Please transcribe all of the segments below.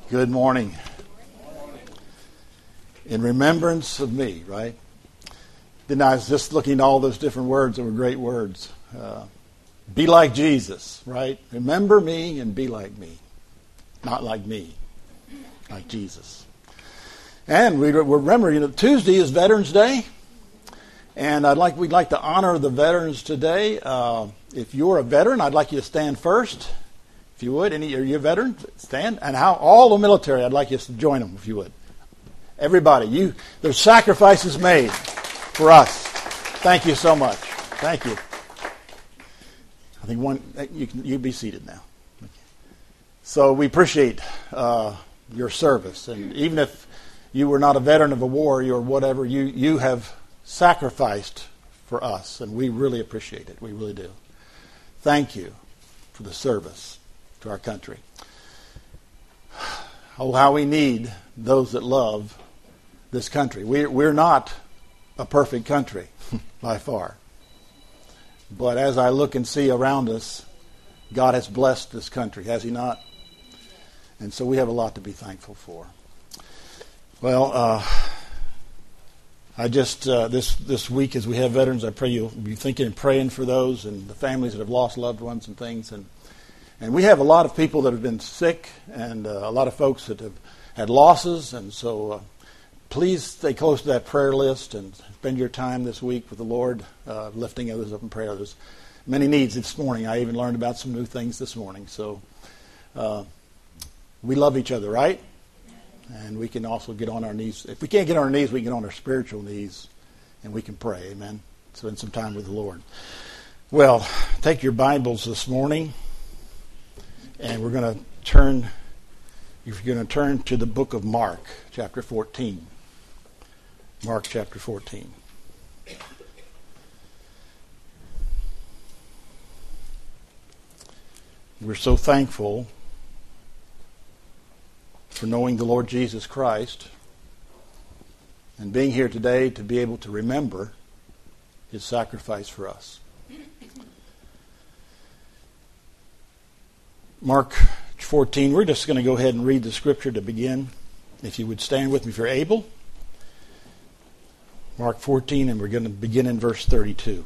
Good morning. In remembrance of me, right? Then I was just looking at all those different words that were great words. Be like Jesus, right? Remember me and be like me. Not like me, like Jesus. And we remember, Tuesday is Veterans Day. And we'd like to honor the veterans today. If you're a veteran, I'd like you to stand first. If you would, are you a veteran? Stand. And all the military, I'd like you to join them, if you would. Everybody, there's sacrifices made for us. Thank you so much. Thank you. I think you be seated now. So we appreciate your service, and even if you were not a veteran of a war or whatever, you have sacrificed for us, and we really appreciate it. We really do. Thank you for the service to our country. Oh, how we need those that love this country. We're not a perfect country by far. But as I look and see around us, God has blessed this country, has He not? And so we have a lot to be thankful for. Well, I just, this week as we have veterans, I pray you'll be thinking and praying for those and the families that have lost loved ones and things. And we have a lot of people that have been sick and a lot of folks that have had losses. And so please stay close to that prayer list and spend your time this week with the Lord, lifting others up in prayer. There's many needs this morning. I even learned about some new things this morning. So we love each other, right? And we can also get on our knees. If we can't get on our knees, we can get on our spiritual knees and we can pray. Amen. Spend some time with the Lord. Well, take your Bibles this morning. And we're going to turn to the book of Mark, chapter 14. Mark chapter 14. We're so thankful for knowing the Lord Jesus Christ and being here today to be able to remember His sacrifice for us. Mark 14, we're just going to go ahead and read the scripture to begin. If you would stand with me if you're able. Mark 14, and we're going to begin in verse 32.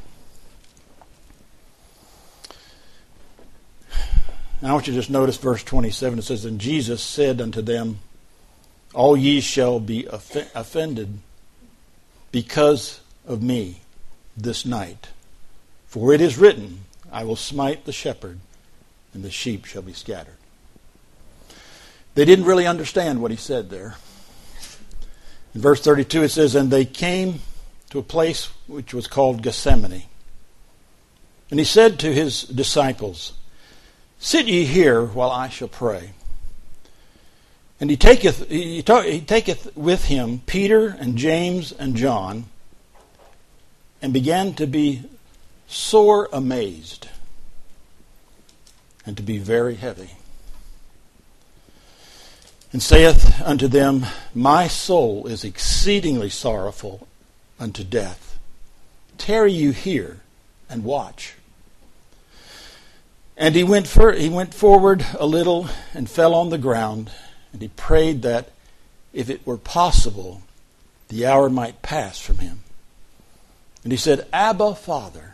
Now I want you to just notice verse 27. It says, And Jesus said unto them, All ye shall be offended because of me this night. For it is written, I will smite the shepherd, and the sheep shall be scattered. They didn't really understand what he said there. In verse 32 it says, And they came to a place which was called Gethsemane. And he said to his disciples, Sit ye here while I shall pray. And he taketh with him Peter and James and John, and began to be sore amazed, and to be very heavy. And saith unto them, My soul is exceedingly sorrowful unto death. Tarry you here and watch. And he went forward a little and fell on the ground, and he prayed that, if it were possible, the hour might pass from him. And he said, Abba, Father,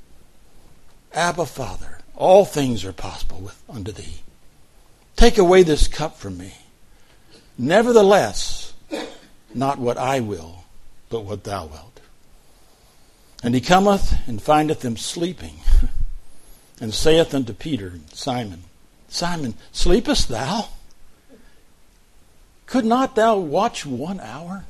all things are possible unto thee. Take away this cup from me. Nevertheless, not what I will, but what thou wilt. And he cometh and findeth them sleeping, and saith unto Peter, Simon, Simon, sleepest thou? Could not thou watch 1 hour?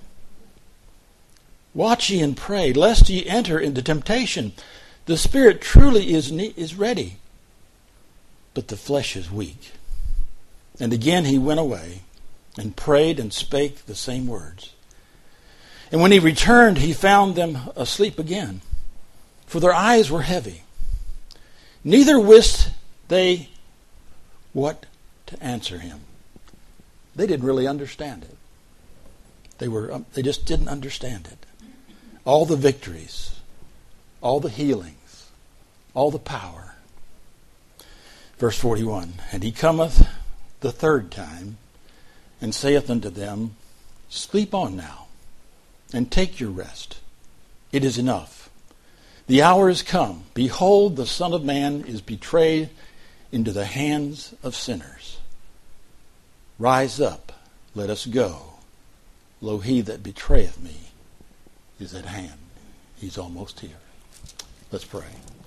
Watch ye and pray, lest ye enter into temptation. The spirit truly is ready, but the flesh is weak. And again he went away and prayed and spake the same words. And when he returned, he found them asleep again, for their eyes were heavy. Neither wist they what to answer him. They didn't really understand it. They just didn't understand it. All the victories, all the healings, all the power. Verse 41, And he cometh the third time, and saith unto them, Sleep on now, and take your rest. It is enough. The hour is come. Behold, the Son of Man is betrayed into the hands of sinners. Rise up, let us go. Lo, he that betrayeth me is at hand. He's almost here. Let's pray.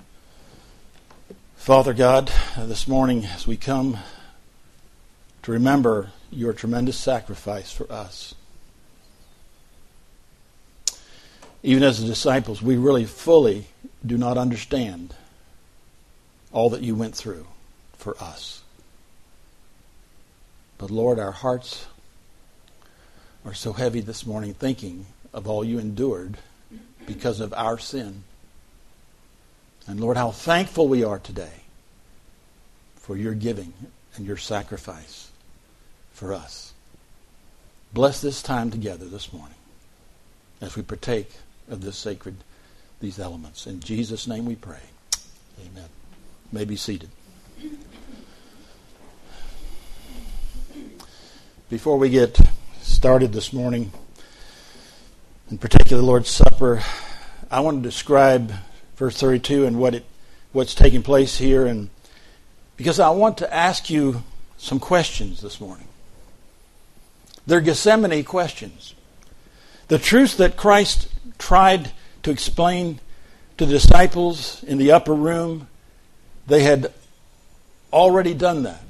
Father God, this morning as we come to remember your tremendous sacrifice for us, even as the disciples, we really fully do not understand all that you went through for us. But Lord, our hearts are so heavy this morning thinking of all you endured because of our sin. And Lord, how thankful we are today for your giving and your sacrifice for us. Bless this time together this morning as we partake of these elements. In Jesus' name we pray. Amen. You may be seated. Before we get started this morning, in particular the Lord's Supper, I want to describe verse 32 and what's taking place here, and because I want to ask you some questions this morning. They're Gethsemane questions. The truths that Christ tried to explain to the disciples in the upper room, they had already done that.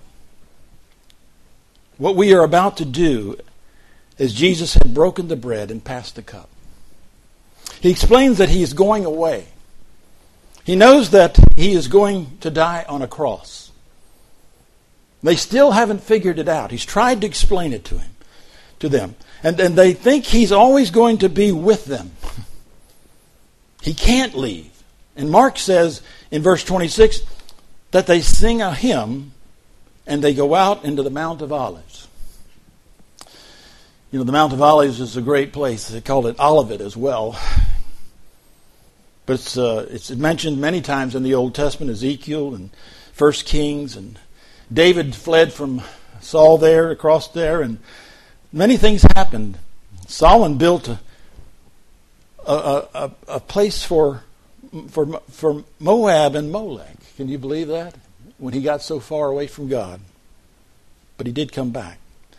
What we are about to do is Jesus had broken the bread and passed the cup. He explains that he is going away. He knows that he is going to die on a cross. They still haven't figured it out. He's tried to explain it to them. And they think he's always going to be with them. He can't leave. And Mark says in verse 26 that they sing a hymn and they go out into the Mount of Olives. You know, the Mount of Olives is a great place. They call it Olivet as well. But it's mentioned many times in the Old Testament, Ezekiel and 1 Kings, and David fled from Saul there, across there, and many things happened. Solomon built a place for Moab and Molech. Can you believe that? When he got so far away from God. But he did come back.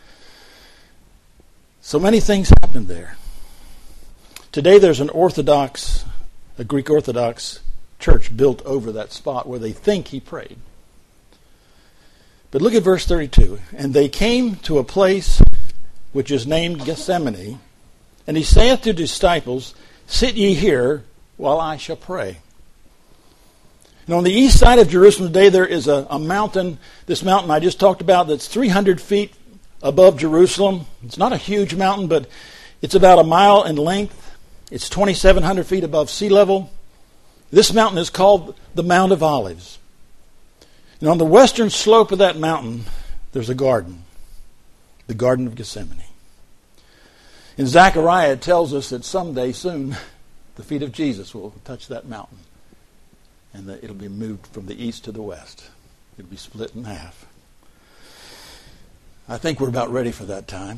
So many things happened there. Today there's a Greek Orthodox church built over that spot where they think he prayed. But look at verse 32. And they came to a place which is named Gethsemane, and he saith to the disciples, Sit ye here while I shall pray. And on the east side of Jerusalem today there is a mountain, this mountain I just talked about, that's 300 feet above Jerusalem. It's not a huge mountain, but it's about a mile in length. It's 2,700 feet above sea level. This mountain is called the Mount of Olives. And on the western slope of that mountain, there's a garden, the Garden of Gethsemane. In Zechariah, it tells us that someday soon, the feet of Jesus will touch that mountain. And that it'll be moved from the east to the west. It'll be split in half. I think we're about ready for that time.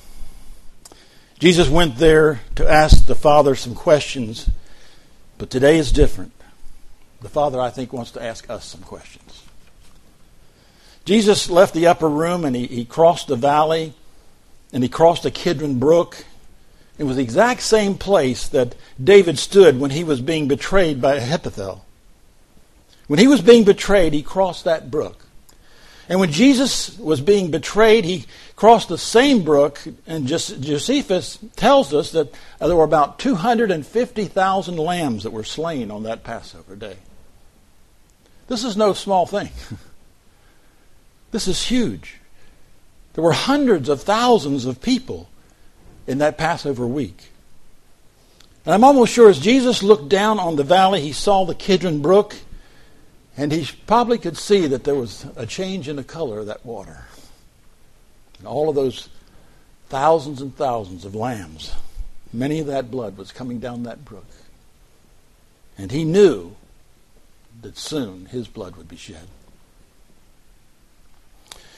Jesus went there to ask the Father some questions, but today is different. The Father, I think, wants to ask us some questions. Jesus left the upper room and he crossed the valley and he crossed the Kidron Brook. It was the exact same place that David stood when he was being betrayed by Ahithophel. When he was being betrayed, he crossed that brook. And when Jesus was being betrayed, he crossed the same brook, and Josephus tells us that there were about 250,000 lambs that were slain on that Passover day. This is no small thing. This is huge. There were hundreds of thousands of people in that Passover week. And I'm almost sure as Jesus looked down on the valley, he saw the Kidron Brook, and he probably could see that there was a change in the color of that water. And all of those thousands and thousands of lambs, many of that blood was coming down that brook. And he knew that soon his blood would be shed.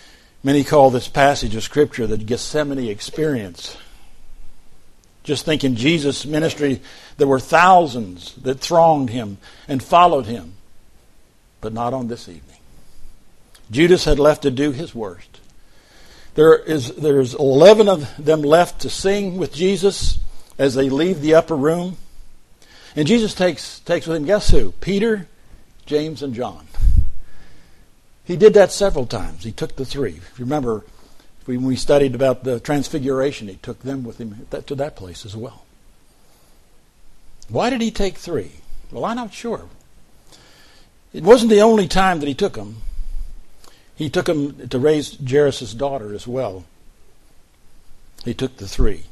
Many call this passage of Scripture the Gethsemane experience. Just think in Jesus' ministry, there were thousands that thronged him and followed him, but not on this evening. Judas had left to do his worst. There's 11 of them left to sing with Jesus as they leave the upper room. And Jesus takes with him, guess who? Peter, James, and John. He did that several times. He took the three. If you remember, when we studied about the transfiguration, he took them with him to that place as well. Why did he take three? Well, I'm not sure. It wasn't the only time that he took them. He took them to raise Jairus' daughter as well. He took the three.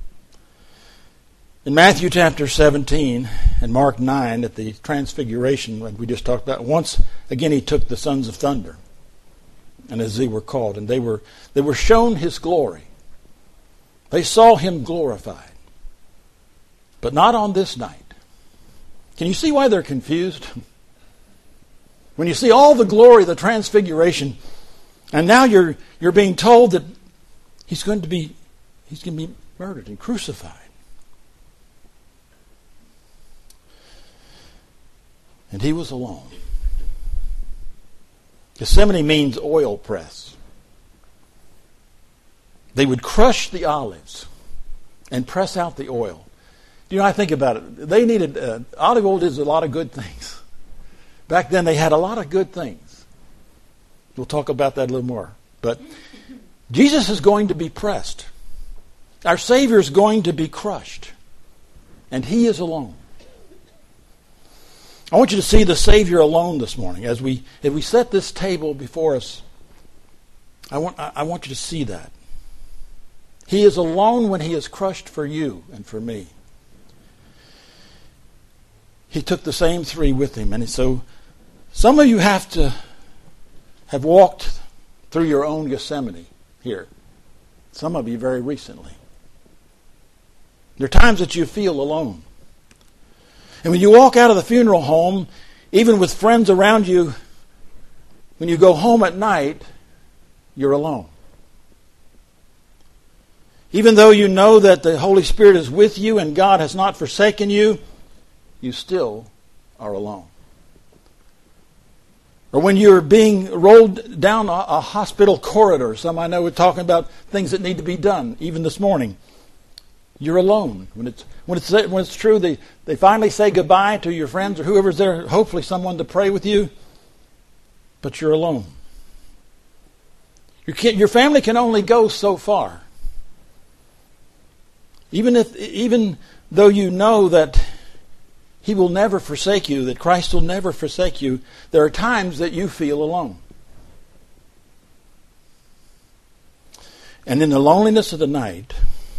In Matthew chapter 17 and Mark 9, at the transfiguration that we just talked about, once again he took the sons of thunder, and as they were called, and they were shown his glory. They saw him glorified, but not on this night. Can you see why they're confused? When you see all the glory of the transfiguration, and now you're being told that he's going to be murdered and crucified. And he was alone. Gethsemane means oil press. They would crush the olives and press out the oil. You know, I think about it. They needed, olive oil does a lot of good things. Back then they had a lot of good things. We'll talk about that a little more. But Jesus is going to be pressed. Our Savior is going to be crushed. And he is alone. I want you to see the Savior alone this morning. As we set this table before us, I want you to see that. He is alone when he is crushed for you and for me. He took the same three with him. And so some of you have walked through your own Gethsemane here. Some of you very recently. There are times that you feel alone. And when you walk out of the funeral home, even with friends around you, when you go home at night, you're alone. Even though you know that the Holy Spirit is with you and God has not forsaken you, you still are alone. Or when you're being rolled down a hospital corridor, some I know are talking about things that need to be done, even this morning. You're alone. When it's true, they finally say goodbye to your friends or whoever's there, hopefully someone to pray with you, but you're alone. Your family can only go so far. Even though you know that he will never forsake you, that Christ will never forsake you, there are times that you feel alone. And in the loneliness of the night,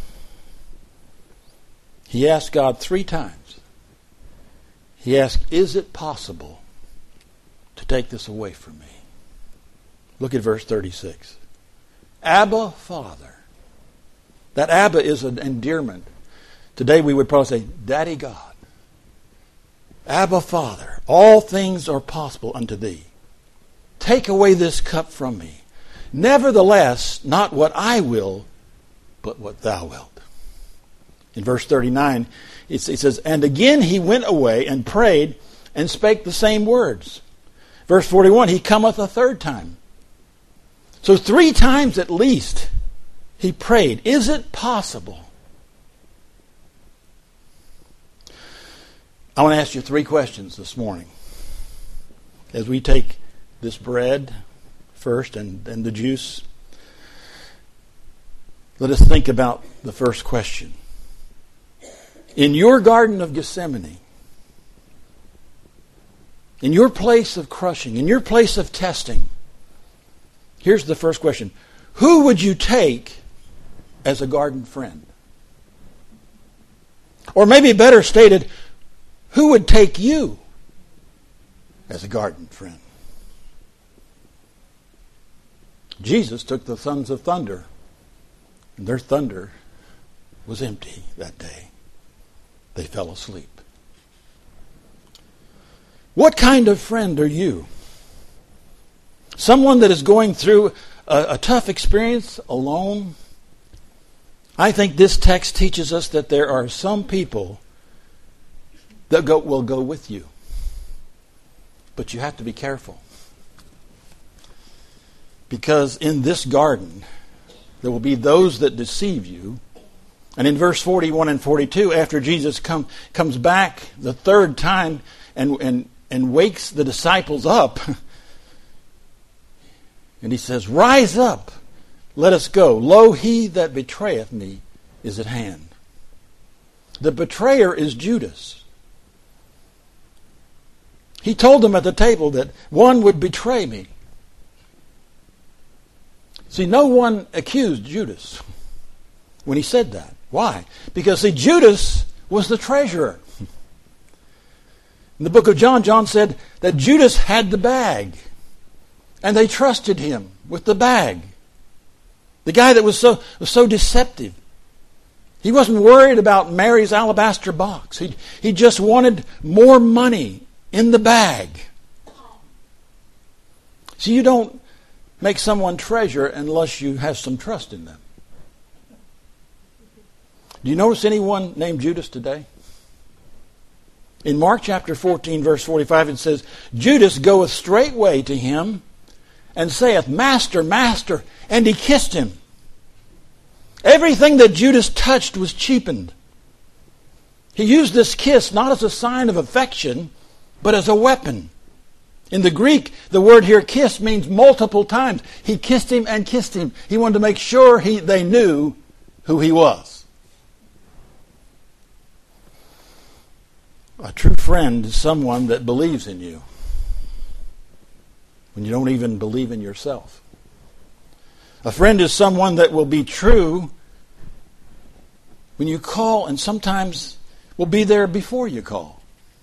he asked God 3 times. He asked, is it possible to take this away from me? Look at verse 36. Abba, Father. That Abba is an endearment. Today we would probably say, Daddy God. Abba, Father, all things are possible unto thee. Take away this cup from me. Nevertheless, not what I will, but what thou wilt. In verse 39, it says, and again he went away and prayed and spake the same words. Verse 41, he cometh a third time. So 3 times at least he prayed, is it possible? I want to ask you 3 questions this morning. As we take this bread first and the juice, let us think about the first question. In your Garden of Gethsemane, in your place of crushing, in your place of testing, here's the first question. Who would you take as a garden friend? Or maybe better stated, who would take you as a garden friend? Jesus took the sons of thunder, and their thunder was empty that day. They fell asleep. What kind of friend are you? Someone that is going through a tough experience alone, I think this text teaches us that there are some people that will go with you. But you have to be careful. Because in this garden, there will be those that deceive you. And in verse 41 and 42, after Jesus comes back the third time and wakes the disciples up, and he says, "Rise up, let us go. Lo, he that betrayeth me is at hand." The betrayer is Judas. He told them at the table that one would betray me. See, no one accused Judas when he said that. Why? Because, see, Judas was the treasurer. In the book of John, John said that Judas had the bag, and they trusted him with the bag. The guy that was so deceptive. He wasn't worried about Mary's alabaster box. He just wanted more money in the bag. See, you don't make someone treasure unless you have some trust in them. Do you notice anyone named Judas today? In Mark chapter 14, verse 45, it says, "Judas goeth straightway to him, and saith, Master, Master, and he kissed him." Everything that Judas touched was cheapened. He used this kiss not as a sign of affection, but as a weapon. In the Greek, the word here, kiss, means multiple times. He kissed him and kissed him. He wanted to make sure they knew who he was. A true friend is someone that believes in you when you don't even believe in yourself. A friend is someone that will be true when you call, and sometimes will be there before you call.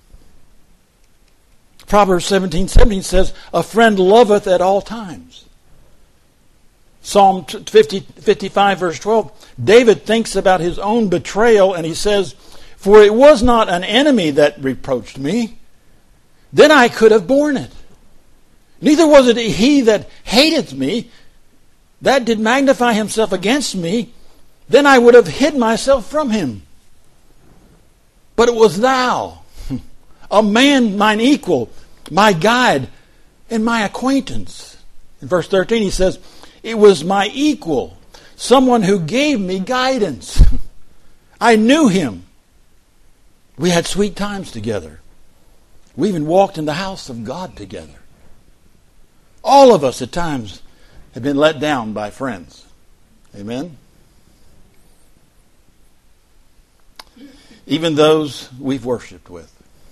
Proverbs 17:17 says, "A friend loveth at all times." Psalm 55 verse 12, David thinks about his own betrayal, and he says, "For it was not an enemy that reproached me, then I could have borne it. Neither was it he that hateth me, that did magnify himself against me, then I would have hid myself from him. But it was thou, a man mine equal, my guide, and my acquaintance." In verse 13 he says, "It was my equal, someone who gave me guidance. I knew him. We had sweet times together. We even walked in the house of God together." All of us at times have been let down by friends. Amen? Even those we've worshiped with.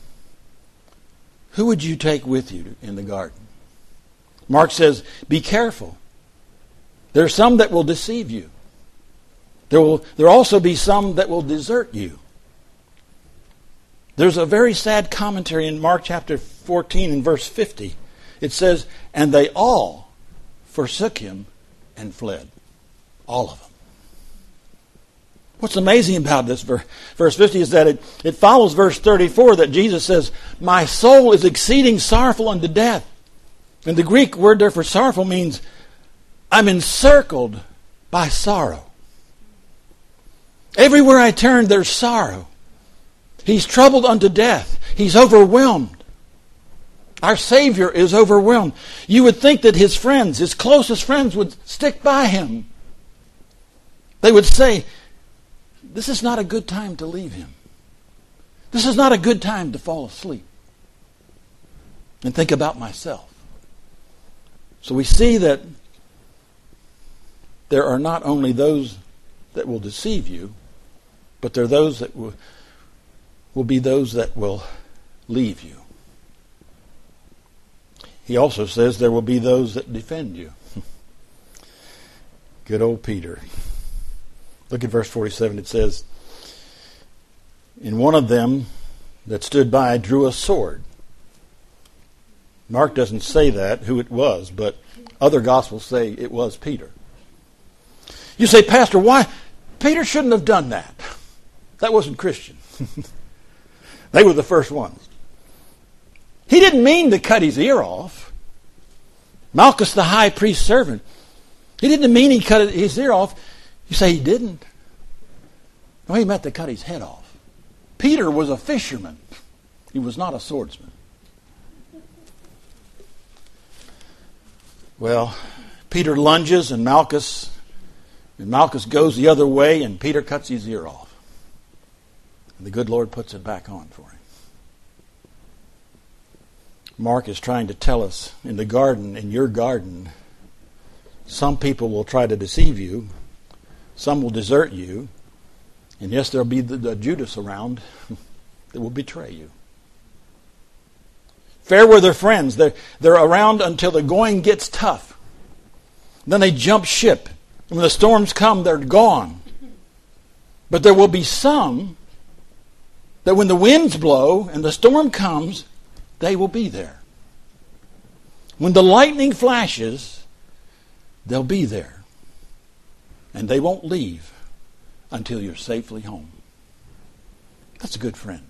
Who would you take with you in the garden? Mark says, be careful. There are some that will deceive you. There will also be some that will desert you. There's a very sad commentary in Mark chapter 14 and verse 50. It says, "And they all forsook him and fled." All of them. What's amazing about this verse 50 is that it follows verse 34 that Jesus says, "My soul is exceeding sorrowful unto death." And the Greek word there for sorrowful means, I'm encircled by sorrow. Everywhere I turn, there's sorrow. He's troubled unto death. He's overwhelmed. Our Savior is overwhelmed. You would think that his friends, his closest friends, would stick by him. They would say, this is not a good time to leave him. This is not a good time to fall asleep and think about myself. So we see that there are not only those that will deceive you, but there are those that will be those that will leave you. He also says there will be those that defend you. Good old Peter. Look at verse 47. It says, "And one of them that stood by drew a sword." Mark doesn't say that, who it was, but other Gospels say it was Peter. You say, "Pastor, why? Peter shouldn't have done that. That wasn't Christian." They were the first ones. He didn't mean to cut his ear off. Malchus, the high priest's servant, He didn't mean he cut his ear off. You say he didn't. No, he meant to cut his head off. Peter was a fisherman. He was not a swordsman. Well, Peter lunges and Malchus goes the other way and Peter cuts his ear off. And the good Lord puts it back on for him. Mark is trying to tell us in the garden, in your garden, some people will try to deceive you. Some will desert you. And yes, there'll be the Judas around that will betray you. Fair were their friends. They're around until the going gets tough. Then they jump ship. And when the storms come, they're gone. But there will be some that when the winds blow and the storm comes, they will be there. When the lightning flashes, they'll be there. And they won't leave until you're safely home. That's a good friend.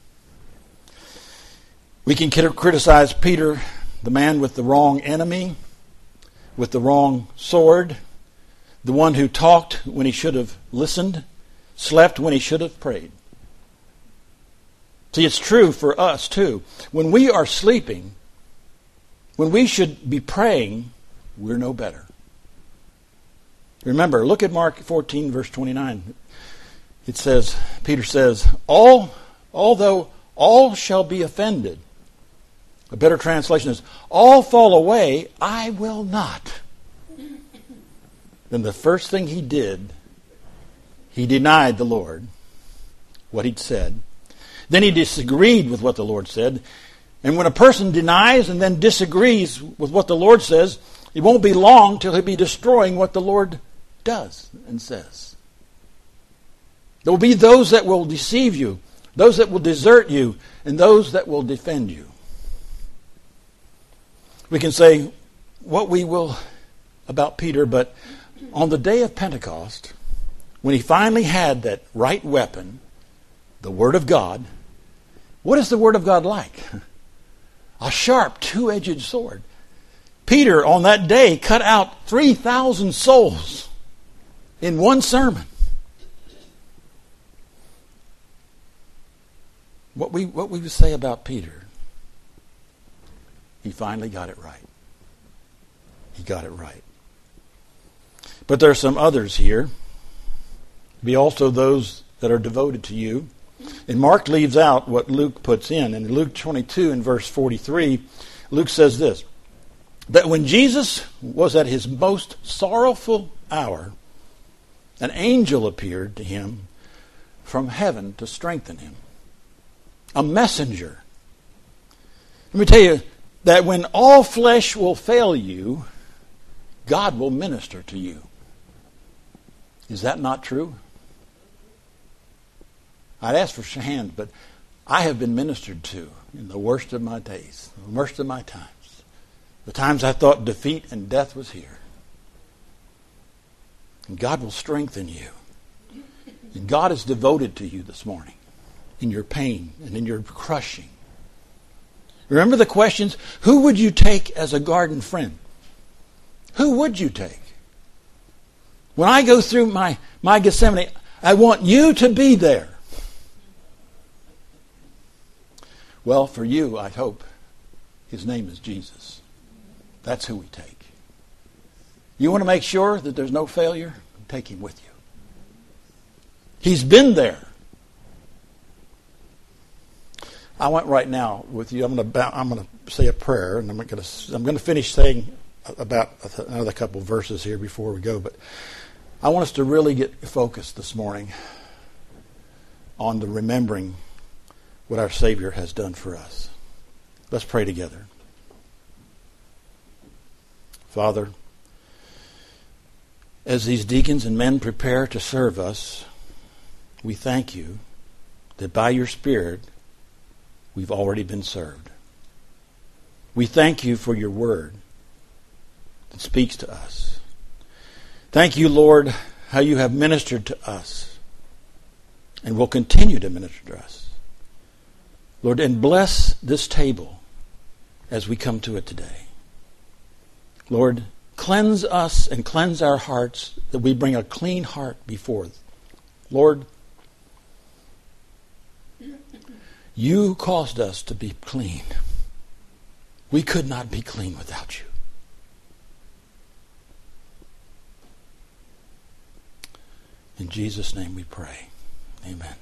We can criticize Peter, the man with the wrong enemy, with the wrong sword, the one who talked when he should have listened, slept when he should have prayed. See, it's true for us too. When we are sleeping, when we should be praying, we're no better. Remember, look at Mark 14, verse 29. It says, Peter says, although all shall be offended. A better translation is, all fall away, I will not. Then the first thing he did, he denied the Lord, what he'd said. Then he disagreed with what the Lord said. And when a person denies and then disagrees with what the Lord says, it won't be long till he'll be destroying what the Lord does and says. There will be those that will deceive you, those that will desert you, and those that will defend you. We can say what we will about Peter, but on the day of Pentecost, when he finally had that right weapon, the Word of God, what is the Word of God like? A sharp, two-edged sword. Peter, on that day, cut out 3,000 souls in one sermon. What we would say about Peter, he finally got it right. He got it right. But there are some others here. Be also those that are devoted to you. And Mark leaves out what Luke puts in. In Luke 22 and verse 43, Luke says this, that when Jesus was at his most sorrowful hour, an angel appeared to him from heaven to strengthen him. A messenger. Let me tell you that when all flesh will fail you, God will minister to you. Is that not true? I'd ask for a hand, but I have been ministered to in the worst of my days, the worst of my times. The times I thought defeat and death was here. And God will strengthen you. And God is devoted to you this morning in your pain and in your crushing. Remember the questions? Who would you take as a garden friend? Who would you take? When I go through my Gethsemane, I want you to be there. Well, for you, I hope, his name is Jesus. That's who we take. You want to make sure that there's no failure? Take him with you. He's been there. I want right now with you. I'm going to say a prayer, and I'm going to finish saying about another couple of verses here before we go. But I want us to really get focused this morning on the remembering what our Savior has done for us. Let's pray together. Father, as these deacons and men prepare to serve us, we thank you that by your Spirit we've already been served. We thank you for your word that speaks to us. Thank you, Lord, how you have ministered to us and will continue to minister to us. Lord, and bless this table as we come to it today. Lord, cleanse us and cleanse our hearts, that we bring a clean heart before thee. Lord, you caused us to be clean. We could not be clean without you. In Jesus' name we pray. Amen.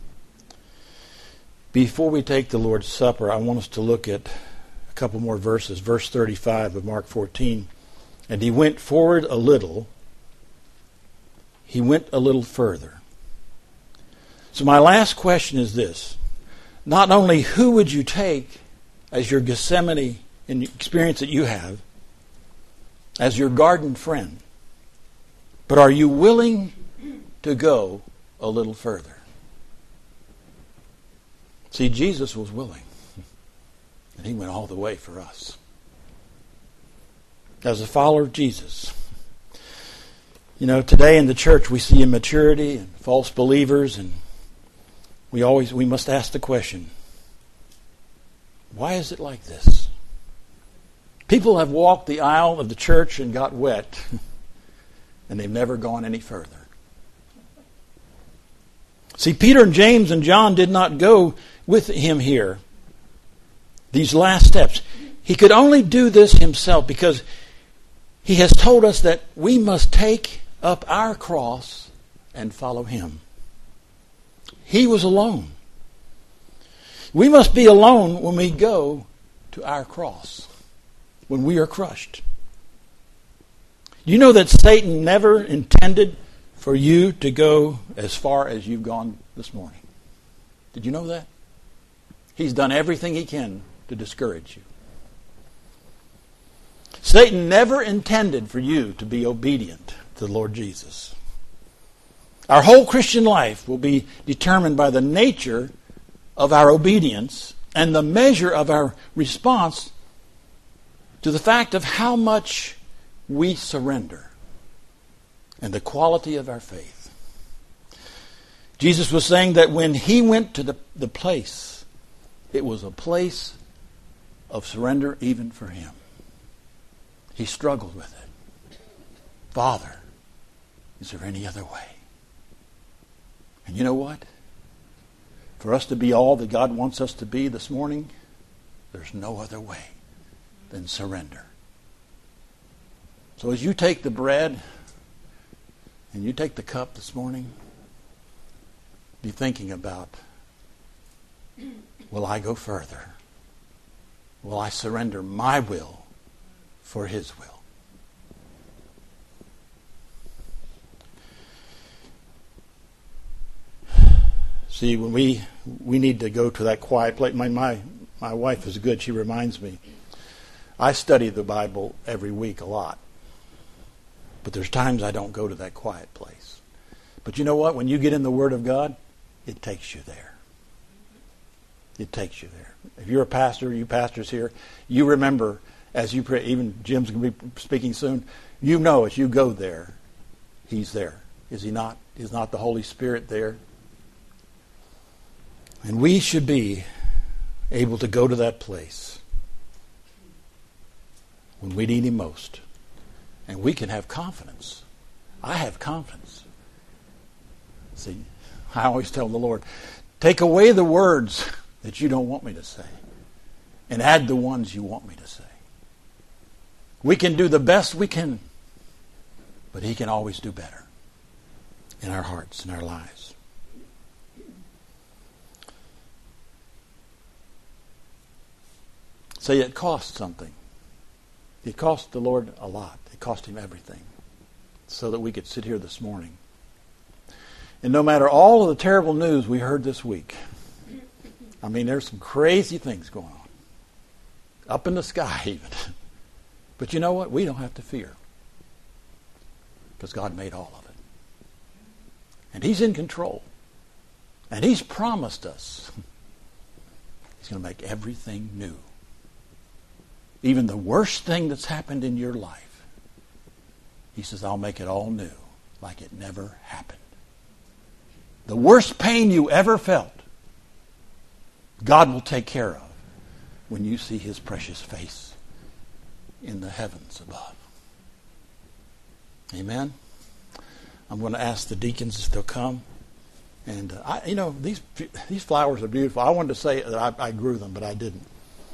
Before we take the Lord's Supper, I want us to look at a couple more verses. Verse 35 of Mark 14. And he went forward a little. He went a little further. So my last question is this. Not only who would you take as your Gethsemane experience that you have, as your garden friend, but are you willing to go a little further? See, Jesus was willing, and he went all the way for us. As a follower of Jesus, you know, today in the church we see immaturity and false believers, and we must ask the question, why is it like this? People have walked the aisle of the church and got wet, and they've never gone any further. See, Peter and James and John did not go with him here, these last steps. He could only do this himself because he has told us that we must take up our cross and follow him. He was alone. We must be alone when we go to our cross, when we are crushed. You know that Satan never intended for you to go as far as you've gone this morning. Did you know that? He's done everything he can to discourage you. Satan never intended for you to be obedient to the Lord Jesus. Our whole Christian life will be determined by the nature of our obedience and the measure of our response to the fact of how much we surrender and the quality of our faith. Jesus was saying that when he went to the place, it was a place of surrender even for him. He struggled with it. Father, is there any other way? And you know what? For us to be all that God wants us to be this morning, there's no other way than surrender. So as you take the bread and you take the cup this morning, be thinking about, will I go further? Will I surrender my will for his will? See, when we need to go to that quiet place. My wife is good. She reminds me. I study the Bible every week a lot. But there's times I don't go to that quiet place. But you know what? When you get in the Word of God, it takes you there. It takes you there. If you're a pastor, you pastors here, you remember as you pray, even Jim's going to be speaking soon, you know as you go there, he's there. Is he not? Is not the Holy Spirit there? And we should be able to go to that place when we need him most. And we can have confidence. I have confidence. See, I always tell the Lord, take away the words that you don't want me to say and add the ones you want me to say. We can do the best we can, but he can always do better in our hearts and our lives. Say it cost something. It cost the Lord a lot. It cost him everything so that we could sit here this morning. And no matter all of the terrible news we heard this week, I mean, there's some crazy things going on. Up in the sky even. But you know what? We don't have to fear. Because God made all of it. And he's in control. And he's promised us he's going to make everything new. Even the worst thing that's happened in your life, he says, I'll make it all new, like it never happened. The worst pain you ever felt, God will take care of when you see his precious face in the heavens above. Amen. I'm going to ask the deacons if they'll come. And, these flowers are beautiful. I wanted to say that I grew them, but I didn't.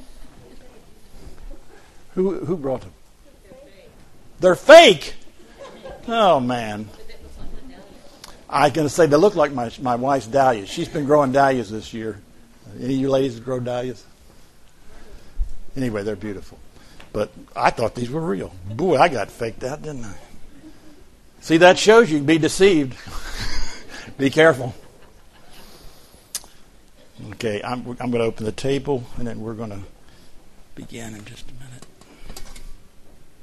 Who brought them? They're fake. Oh, man. I was going to say they look like my wife's dahlias. She's been growing dahlias this year. Any of you ladies grow dahlias? Anyway, they're beautiful. But I thought these were real. Boy, I got faked out, didn't I? See, that shows you can be deceived. Be careful. Okay, I'm going to open the table, and then we're going to begin in just a minute.